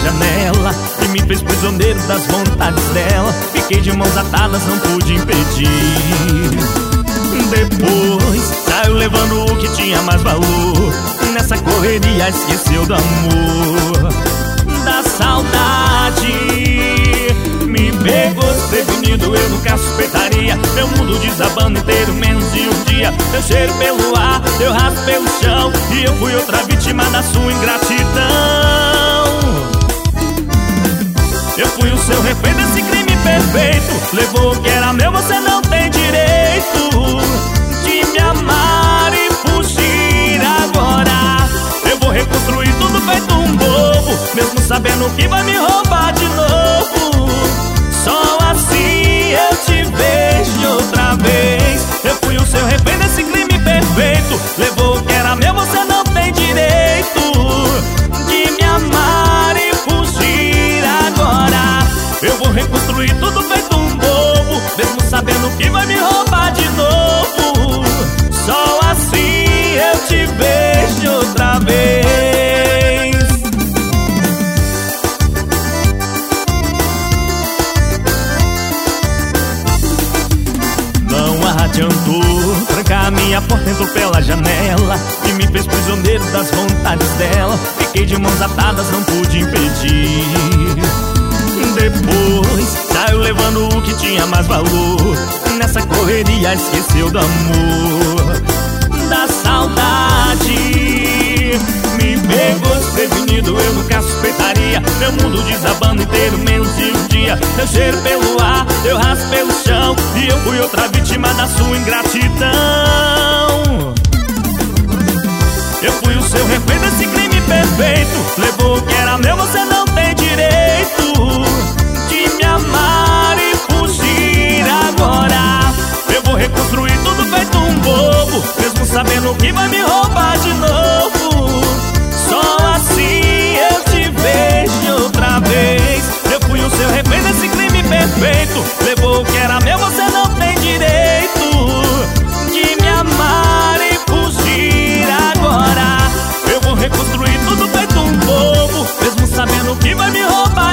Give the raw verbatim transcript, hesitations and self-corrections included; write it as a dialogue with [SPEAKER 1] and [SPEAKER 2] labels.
[SPEAKER 1] janela e me fez prisioneiro das vontades dela. Fiquei de mãos atadas, não pude impedir. Depois saiu levando o que tinha mais valor. Nessa correria esqueceu do amor, da saudade. Me pegou desprevenido, eu nunca suspeitaria. Meu mundo desabando inteiro, menos de um dia. Eu cheiro pelo ar, eu raspo pelo chão, e eu fui outra vítima da sua ingratidão. Eu fui o seu refém desse crime perfeito. Levou o que era meu, você não tem direito de me amar e fugir agora. Eu vou reconstruir tudo feito um bobo, mesmo sabendo que vai me roubar de novo. Só assim eu te vejo outra vez. Eu fui o seu refém desse crime perfeito. Levou o que era meu, você não tem direito de me amar e fugir agora. Eu vou reconstruir tudo feito um bobo, mesmo sabendo que vai me roubar de novo. Só assim eu te vejo outra vez. Adiantou, trancar a minha porta, entrou pela janela e me fez prisioneiro das vontades dela. Fiquei de mãos atadas, não pude impedir. Depois saiu levando o que tinha mais valor. Nessa correria esqueceu do amor, da saudade. Me pegou desprevenido, eu nunca suspeitaria. Meu mundo desabando inteiro, menos de um dia. Eu cheiro pelo ar, eu raspo pelo chão, e eu fui outra vítima da sua ingratidão. Eu fui o seu refém desse crime perfeito. Levou o que era meu, você não tem direito de me amar e fugir agora. Eu vou reconstruir tudo feito um bobo, mesmo sabendo que vai me roubar de novo. Só assim eu te vejo outra vez. Eu fui o seu refém desse crime perfeito. Levou o que era meu, você não tem direito de me amar e fugir agora. Eu vou reconstruir tudo feito um bobo, mesmo sabendo que vai me roubar